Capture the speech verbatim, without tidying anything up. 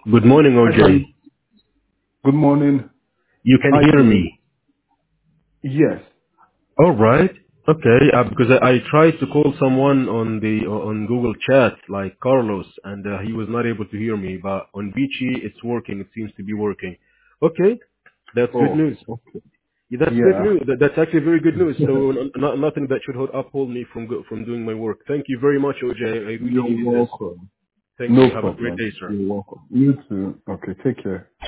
Good morning, Hi, Sam. O J. Good morning. You can How you hear doing? me. Yes. All right. Okay. Uh, because I, I tried to call someone on the on Google Chat, like Carlos, and uh, he was not able to hear me. But on Beachy, it's working. It seems to be working. Okay. That's good Oh, news. okay. Yeah, that's good Yeah. news. That, that's actually very good news. So n- not, nothing that should hold, uphold me from go, from doing my work. Thank you very much, O J. I really You're needed this. welcome. Thank No you. Have a great problem. day, sir. You're welcome. You too. Okay, take care.